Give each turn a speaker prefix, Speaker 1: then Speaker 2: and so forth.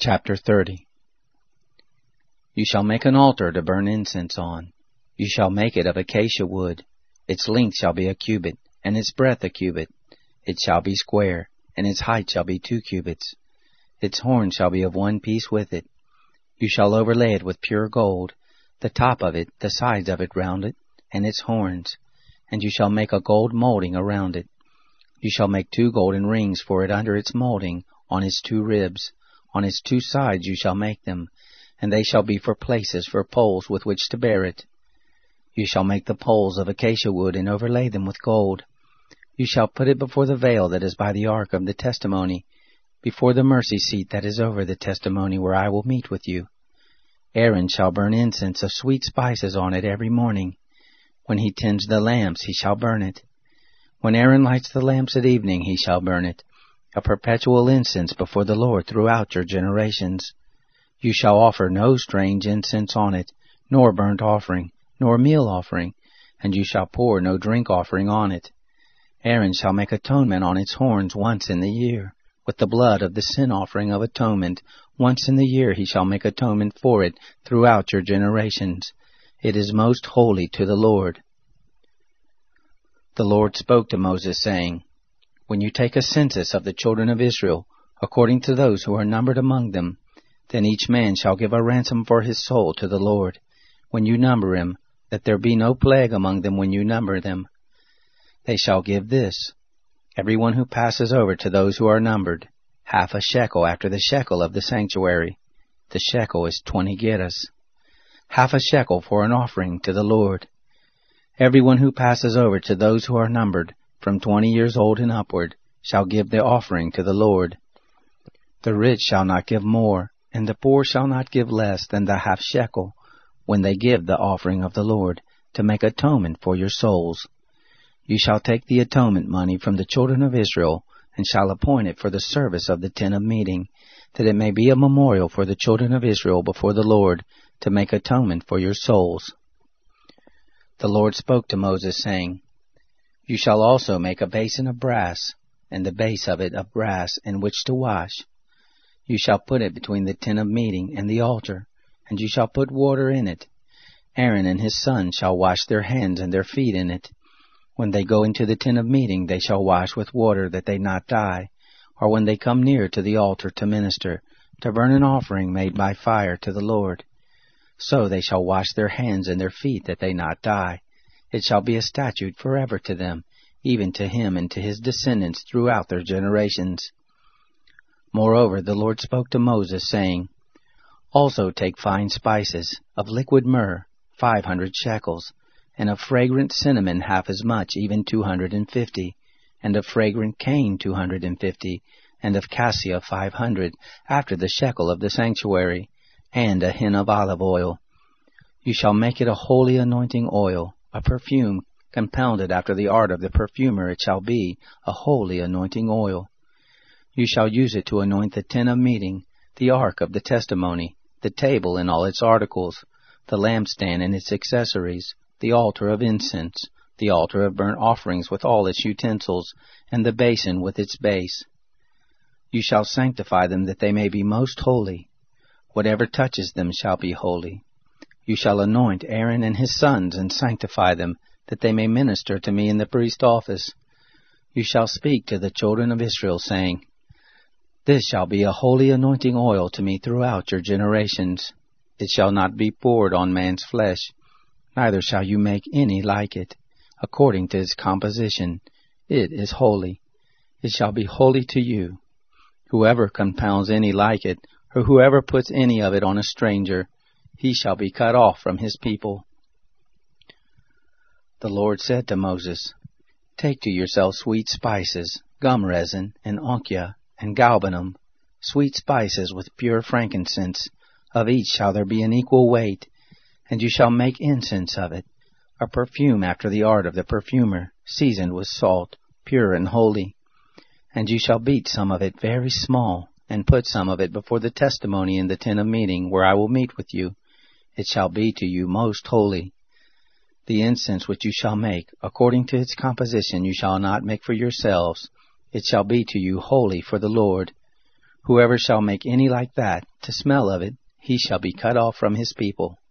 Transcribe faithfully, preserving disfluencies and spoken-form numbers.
Speaker 1: Chapter thirty. You shall make an altar to burn incense on. You shall make it of acacia wood. Its length shall be a cubit, and its breadth a cubit. It shall be square, and its height shall be two cubits. Its horn shall be of one piece with it. You shall overlay it with pure gold, the top of it, the sides of it round it, and its horns. And you shall make a gold molding around it. You shall make two golden rings for it under its molding, on its two ribs. On its two sides you shall make them, and they shall be for places for poles with which to bear it. You shall make the poles of acacia wood, and overlay them with gold. You shall put it before the veil that is by the ark of the testimony, before the mercy seat that is over the testimony, where I will meet with you. Aaron shall burn incense of sweet spices on it every morning. When he tends the lamps, he shall burn it. When Aaron lights the lamps at evening, he shall burn it, a perpetual incense before the Lord throughout your generations. You shall offer no strange incense on it, nor burnt offering, nor meal offering, and you shall pour no drink offering on it. Aaron shall make atonement on its horns once in the year, with the blood of the sin offering of atonement. Once in the year he shall make atonement for it throughout your generations. It is most holy to the Lord. The Lord spoke to Moses, saying, When you take a census of the children of Israel, according to those who are numbered among them, then each man shall give a ransom for his soul to the Lord, when you number him, that there be no plague among them when you number them. They shall give this: every one who passes over to those who are numbered, half a shekel after the shekel of the sanctuary. The shekel is twenty gerahs. Half a shekel for an offering to the Lord. Every one who passes over to those who are numbered, from twenty years old and upward, shall give the offering to the Lord. The rich shall not give more, and the poor shall not give less than the half shekel, when they give the offering of the Lord, to make atonement for your souls. You shall take the atonement money from the children of Israel, and shall appoint it for the service of the tent of meeting, that it may be a memorial for the children of Israel before the Lord, to make atonement for your souls. The Lord spoke to Moses, saying, You shall also make a basin of brass, and the base of it of brass, in which to wash. You shall put it between the tent of meeting and the altar, and you shall put water in it. Aaron and his sons shall wash their hands and their feet in it. When they go into the tent of meeting, they shall wash with water, that they not die, or when they come near to the altar to minister, to burn an offering made by fire to the Lord. So they shall wash their hands and their feet, that they not die. It shall be a statute forever to them, even to him and to his descendants throughout their generations. Moreover, the Lord spoke to Moses, saying, Also take fine spices, of liquid myrrh, five hundred shekels, and of fragrant cinnamon half as much, even two hundred and fifty, and of fragrant cane two hundred and fifty, and of cassia five hundred, after the shekel of the sanctuary, and a hin of olive oil. You shall make it a holy anointing oil, a perfume, compounded after the art of the perfumer. It shall be a holy anointing oil. You shall use it to anoint the tent of meeting, the ark of the testimony, the table and all its articles, the lampstand and its accessories, the altar of incense, the altar of burnt offerings with all its utensils, and the basin with its base. You shall sanctify them, that they may be most holy. Whatever touches them shall be holy. You shall anoint Aaron and his sons, and sanctify them, that they may minister to me in the priest office. You shall speak to the children of Israel, saying, This shall be a holy anointing oil to me throughout your generations. It shall not be poured on man's flesh, neither shall you make any like it, according to its composition. It is holy. It shall be holy to you. Whoever compounds any like it, or whoever puts any of it on a stranger, he shall be cut off from his people. The Lord said to Moses, Take to yourself sweet spices, gum resin, and onycha, and galbanum, sweet spices with pure frankincense. Of each shall there be an equal weight, and you shall make incense of it, a perfume after the art of the perfumer, seasoned with salt, pure and holy. And you shall beat some of it very small, and put some of it before the testimony in the tent of meeting, where I will meet with you. It shall be to you most holy. The incense which you shall make, according to its composition, you shall not make for yourselves. It shall be to you holy for the Lord. Whoever shall make any like that, to smell of it, he shall be cut off from his people.